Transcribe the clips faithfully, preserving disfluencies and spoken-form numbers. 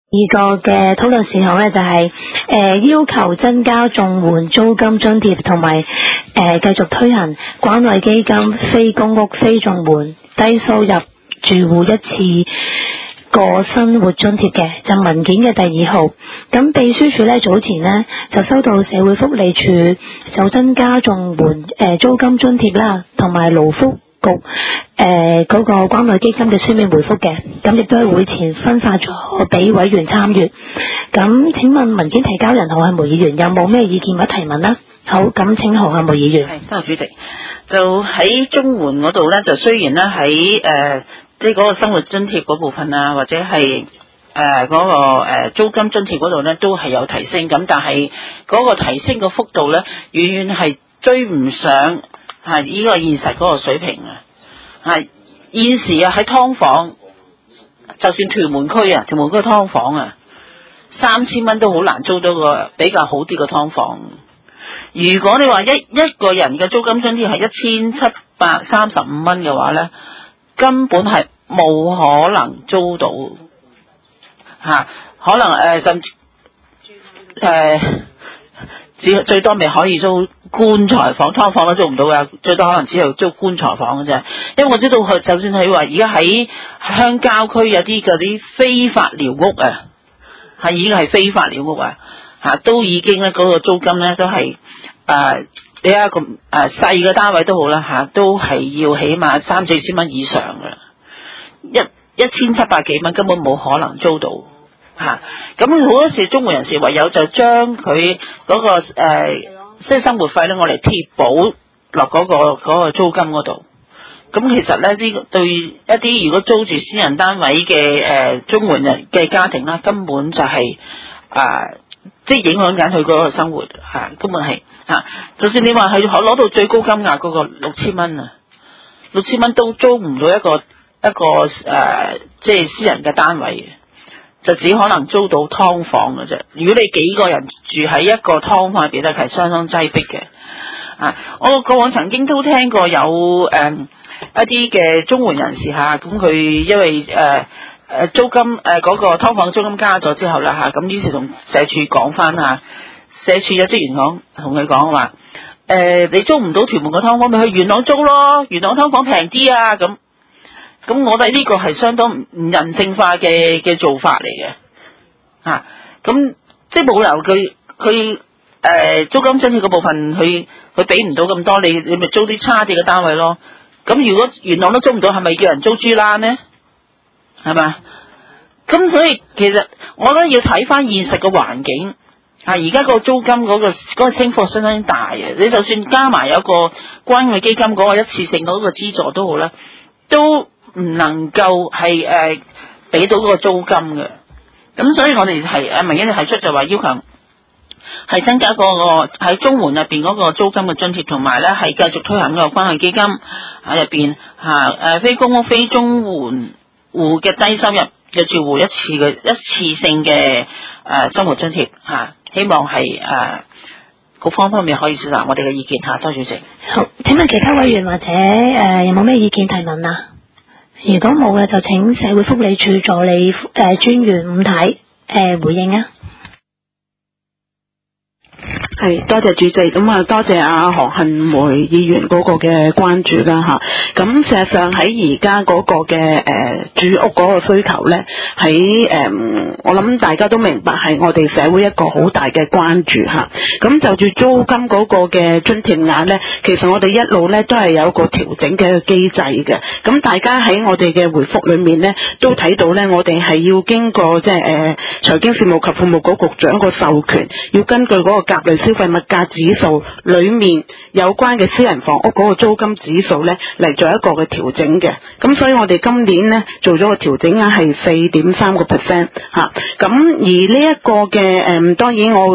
二個嘅討論事項咧就係、是、誒、呃、要求增加綜援租金津貼，同埋誒繼續推行關愛基金非公屋非綜援低收入住戶一次過生活津貼嘅，就文件嘅第二號。咁秘書處咧早前呢就收到社會福利署就增加綜援誒、呃、租金津貼啦，同埋勞福局誒嗰、呃那個關愛基金嘅書面回覆嘅，咁亦都喺會前分發咗俾委員參閱。咁請問文件提交人何漢謨議員有冇咩意見或提問呢？好，咁請何漢謨議員。 係，多謝主席。就喺綜援嗰度咧，就雖然咧喺誒即係嗰個生活津貼嗰部分啊，或者係誒嗰個誒、呃、租金津貼嗰度咧，都係有提升。咁但係嗰個提升嘅幅度咧，遠遠係追唔上。係呢個現實嗰個水平啊！係現時啊喺劏房，就算屯門區啊，屯門區劏房啊，三千蚊都好難租到個比較好啲嘅劏房。如果你話一一個人嘅租金津貼係一千七百三十五蚊嘅話咧，根本係冇可能租到嚇、啊，可能誒、呃、甚至誒只最多未可以租棺材房，劏房都租唔到噶，最多可能只係租棺材房嘅啫。因為我知道佢就算係話而家喺鄉郊區有啲嗰啲非法寮屋啊，係已經係非法寮屋啊，吓都已經咧嗰個租金咧都係誒比一個誒細嘅單位都好啦吓，都係要起碼三四千蚊以上嘅，一一千七百幾蚊根本冇可能租到吓。咁好多時綜援人士唯有就將佢嗰個誒。呃即係生活費咧，我嚟貼補落嗰個嗰、嗰個租金嗰度。咁其實咧，呢個對一啲如果租住私人單位嘅誒綜援人嘅家庭啦，根本就係、是、啊、呃，即係影響緊佢嗰個生活嚇、啊，根本係嚇、啊。就算你話係攞到最高金額嗰個六千蚊啊，六千蚊都租唔到一個一個誒、呃，即係私人嘅單位嘅。就只可能租到劏房嘅啫。如果你幾個人住喺一個劏房入邊咧，係相當擠迫嘅。啊，我過往曾經都聽過有誒、呃、一啲嘅綜援人士嚇，咁、啊、佢因為誒誒、呃、租金誒嗰、呃那個劏房租金加咗之後啦嚇，咁、啊、於是同社署講翻嚇，社署有職員講同佢講話誒，你租唔到屯門嘅劏房，咪去元朗租咯，元朗劏房平啲啊咁。咁我覺得呢個係相當唔人性化嘅嘅做法嚟嘅，嚇、啊、咁即係冇理由佢佢誒租金津貼嗰部分，佢佢俾唔到咁多，你你咪租啲差啲嘅單位咯。咁如果元朗都租唔到，係咪叫人租豬欄呢？係嘛？咁所以其實我覺得要睇翻現實嘅環境，嚇而家個租金嗰、嗰個嗰、嗰個升幅相當大嘅。你就算加埋有個關愛基金嗰個一次性嗰個資助都好啦，都唔能夠係誒俾到嗰個租金嘅，咁所以我哋係誒民間提出就話要求係增加嗰個喺綜援入邊嗰個租金嘅津貼，同埋咧係繼續推行嗰個關愛基金喺入邊嚇誒非公屋非綜援戶嘅低收入嘅住戶一次嘅一次性嘅誒、呃、生活津貼嚇、啊，希望係誒各方方面可以接納我哋嘅意見嚇，多謝主席。 好，請問其他委員或者誒、呃、有冇咩意見提問啊？如果冇嘅，就請社會福利署助理誒、呃、專員伍太誒、呃、回應啊。 係，多謝主席，咁啊多謝阿何漢謨議員嗰個嘅關注啦吓。咁事實上喺而家嗰個嘅誒、呃、住屋嗰個需求咧，喺誒、呃、我諗大家都明白係我哋社會一個好大嘅關注吓。咁就住租金嗰個嘅津貼額咧，其實我哋一路咧都係有一個調整嘅一個機制嘅。咁大家喺我哋嘅回覆裏面咧，都睇到咧，我哋係要經過即係誒財經事務及庫務局局長個授權，要根據嗰個甲類消費物價指數裏面有關嘅私人房屋嗰個租金指數咧嚟做一個嘅調整嘅，咁所以我哋今年咧做咗個調整額係四點三個 percent 吓，咁而呢一個嘅誒，當然我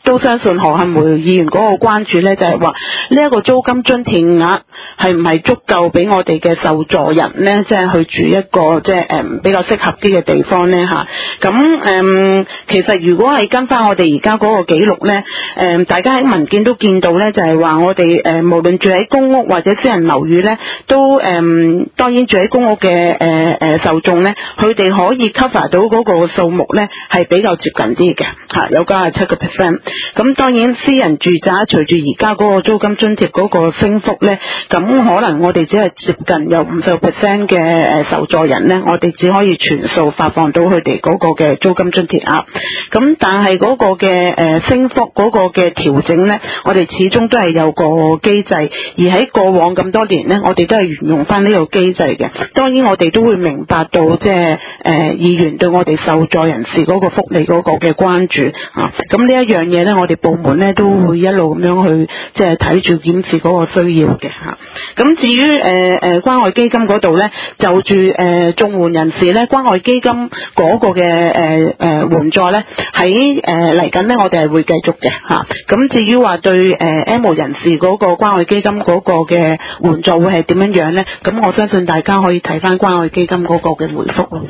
都相信何幸梅議員嗰個關注咧，就係話呢一個租金津貼額係唔係足夠俾我哋嘅受助人咧，即係去住一個即係誒比較適合啲嘅地方咧嚇。咁誒其實如果係跟翻我哋而家嗰個記錄咧，誒大家喺文件都見到咧，就係話我哋誒無論住喺公屋或者私人樓宇咧，都誒當然住喺公屋嘅誒誒受眾咧，佢哋可以 cover 到嗰個數目咧係比較接近啲嘅嚇，有九十七個 percent。咁當然私人住宅隨住而家嗰個租金津貼嗰個升幅咧，咁可能我哋只係接近有五十 percent 嘅誒受助人咧，我哋只可以全數發放到佢哋嗰個嘅租金津貼額。咁但係嗰個嘅誒升幅嗰個嘅調整咧，我哋始終都係有個機制，而喺過往咁多年咧，我哋都係沿用翻呢個機制嘅。當然我哋都會明白到即係誒議員對我哋受助人士嗰個福利嗰個嘅關注啊。咁呢一樣嘢咧，我哋部門咧都會一路咁樣去即係睇住檢視嗰個需要嘅嚇。咁至於誒誒關愛基金嗰度咧，就住誒綜援人士咧，關愛基金嗰個嘅誒誒援助咧，喺誒嚟緊咧，我哋係會繼續嘅嚇。咁至於話對誒 M 人士嗰個關愛基金嗰個嘅援助會係點樣樣咧？咁我相信大家可以睇翻關愛基金嗰個嘅回覆咯。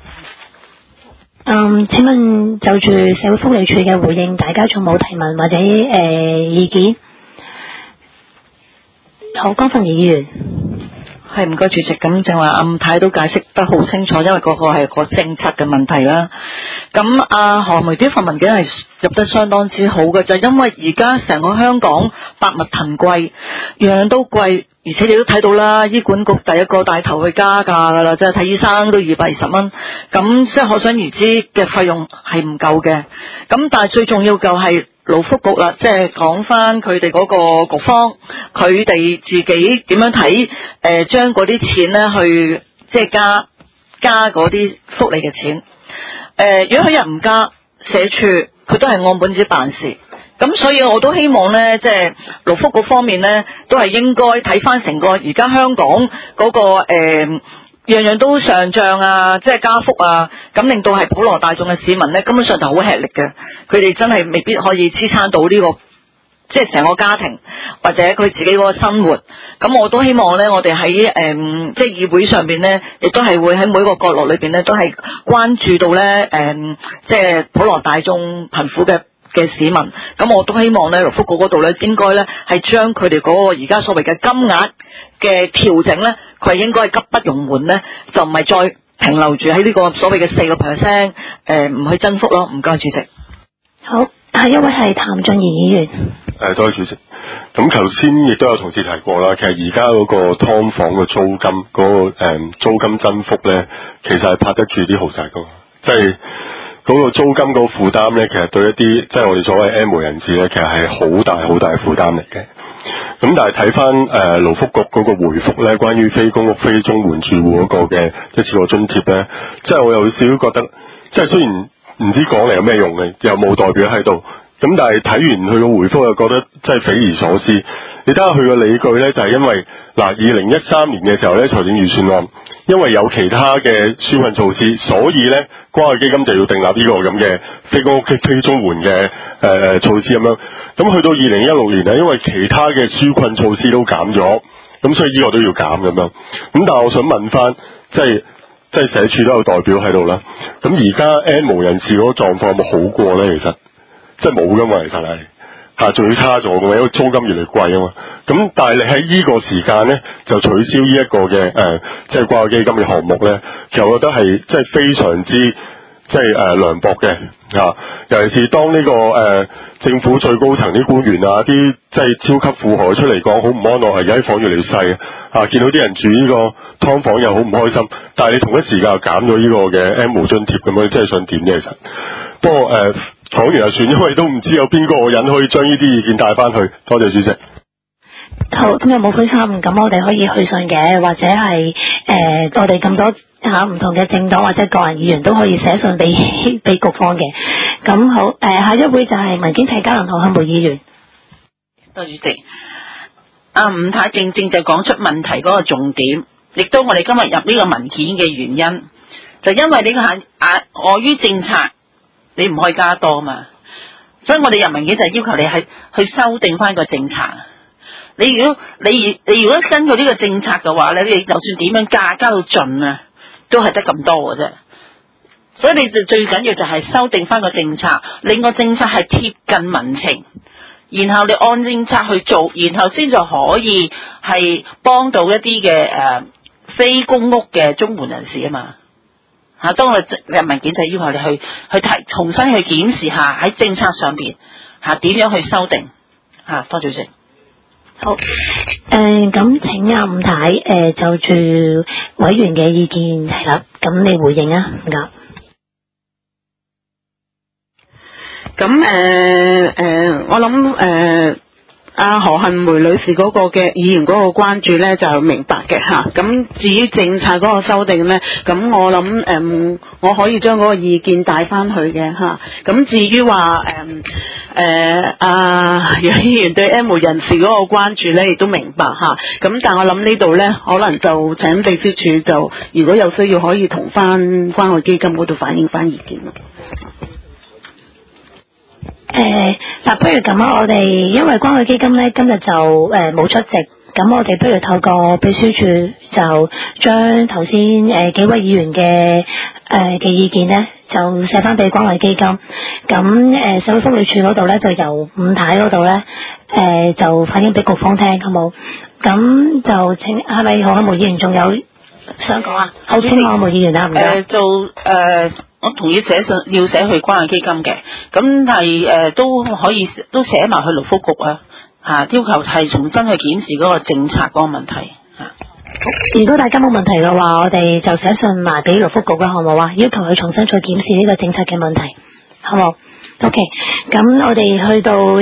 嗯，請問就住社會福利署嘅回應，大家仲冇提問或者誒、呃、意見？好，江鳳儀議員。 係，唔該主席。咁正話暗太都解釋得好清楚，因為嗰個係個政策嘅問題啦。咁阿何梅呢份文件係入得相當之好嘅，就係、因為而家成個香港百物騰貴，樣樣都貴。而且你都睇到啦，醫管局第一個帶頭去加價噶啦，即係睇醫生都二百二十蚊，咁即係可想而知嘅費用係唔夠嘅。咁但係最重要就係勞福局啦，即係講翻佢哋嗰個局方，佢哋自己點樣睇誒，將嗰啲錢咧去即係加加嗰啲福利嘅錢。誒、呃，如果佢人唔加，社署佢都係按本子辦事。咁所以我都希望咧，即係勞福局方面咧，都係應該睇翻成個而家香港嗰、那個誒、呃、樣樣都上漲啊，即係加幅啊，咁令到係普羅大眾嘅市民咧，根本上就好吃力嘅，佢哋真係未必可以支撐到呢、這個即係成個家庭或者佢自己嗰個生活。咁我都希望咧，我哋喺誒即係議會上邊咧，亦都係會喺每個角落裏邊咧，都係關注到咧誒、呃、即係普羅大眾貧苦嘅嘅市民。咁我都希望咧，勞福局嗰度咧，應該咧係將佢哋嗰個而家所謂嘅金額嘅調整咧，佢係應該係急不容緩咧，就唔係再停留住喺呢個所謂嘅四個 percent， 誒唔去增幅咯。唔該，主席。 好，下一位係譚俊賢議員。 誒，多謝主席。咁頭先亦都有同事提過啦，其實而家嗰個劏房嘅租金嗰、嗰個誒、嗯、租金增幅咧，其實係拍得住啲豪宅噶，即係。嗰個租金嗰個負擔咧，其實對一啲即係我哋所謂 M 人士咧，其實係好大好大嘅負擔嚟嘅。咁但係睇翻誒勞福局嗰個回覆咧，關於非公屋非綜援住戶嗰個嘅一次過津貼咧，即係我有少少覺得，即係雖然唔知講嚟有咩用嘅，又冇代表喺度。咁但係睇完佢個回覆又覺得真係匪夷所思。你睇下佢個理據咧，就係、是、因為嗱，二零一三年嘅時候咧，財政預算案因為有其他嘅紓困措施，所以咧關愛基金就要訂立呢個咁嘅非公屋非綜援嘅誒措施咁樣。咁去到二零一六年咧，因為其他嘅紓困措施都減咗，咁所以呢個都要減咁樣。咁但係我想問翻，即係即係社署都有代表喺度啦。咁而家 N 無人士嗰個狀況有冇好過咧？其實？即係冇噶嘛，其實係嚇，仲要差咗噶嘛，因為租金越嚟越貴啊嘛。咁但係你喺呢個時間咧，就取消呢一個嘅誒、呃，即係關愛基金嘅項目咧，其實我覺得係即係非常之即係誒涼薄嘅嚇、啊。尤其是當呢、這個誒、呃、政府最高層啲官員啊，啲即係超級富豪出嚟講好唔安樂，而家啲房越嚟越細啊，嚇見到啲人住呢個劏房又好唔開心。但係你同一時間又減咗呢個嘅 M 津貼咁樣，即係想點咧？其實不過誒。呃講完就算，因為都唔知有邊個人可以將呢啲意見帶翻去。多謝主席。 好，咁有冇灰心？咁我哋可以去信嘅，或者係誒、呃，我哋咁多吓唔同嘅政黨或者個人議員都可以寫信俾俾局方嘅。咁好，誒、呃，下一位就係民建提交人何幸梅議員。 多謝主席。阿吳太正正就講出問題嗰個重點，亦都我哋今日入呢個文件嘅原因，就因為呢個限啊礙於政策。你唔可以加多嘛？ 所以我哋入文件就係要求你係去修訂翻個政策。你如果你你如果根據呢個政策嘅話咧，你就算點樣加加到盡啊，都係得咁多嘅啫。所以你就最緊要就係修訂翻個政策，令個政策係貼近民情，然後你按政策去做，然後先就可以係幫到一啲嘅誒非公屋嘅綜援人士啊嘛。嚇，當我入文件就要求你去去提重新去檢視下喺政策上邊嚇點樣去修訂嚇。多謝主席。 好，誒、呃、咁請阿吳太誒、呃、就住委員嘅意見係啦，咁你回應啊，唔該。 咁誒誒，我諗誒阿何杏梅女士嗰個嘅議員嗰個關注咧就明白嘅嚇。咁至於政策嗰個修訂咧，咁我諗誒、呃、我可以將嗰個意見帶翻去嘅嚇。咁至於話誒誒阿楊議員對 M 人士嗰個關注咧，亦都明白嚇。咁但係我諗呢度咧，可能就請秘書處就如果有需要，可以同翻關愛基金嗰度反映翻意見咯。 誒，嗱、呃，不如咁啊，我哋因為關愛基金咧今日就誒冇、呃、出席，咁我哋不如透過秘書處就將頭先誒幾位議員嘅誒嘅意見咧，就寫翻俾關愛基金。咁誒社會福利處嗰度咧，就由伍太嗰度咧誒就反映俾局方聽，好冇？咁就請係咪何杏梅議員仲有想講啊？好，請何杏梅議員啊，唔該。 誒做誒。我同意寫信要寫去關愛基金嘅，咁係誒都可以都寫埋去勞福局啊，嚇、啊、要求係重新去檢視嗰個政策嗰個問題嚇。啊、 如果大家冇問題嘅話，我哋就寫信埋俾勞福局啦，好冇啊？要求佢重新再檢視呢個政策嘅問題，好冇 ？OK，咁我哋去到。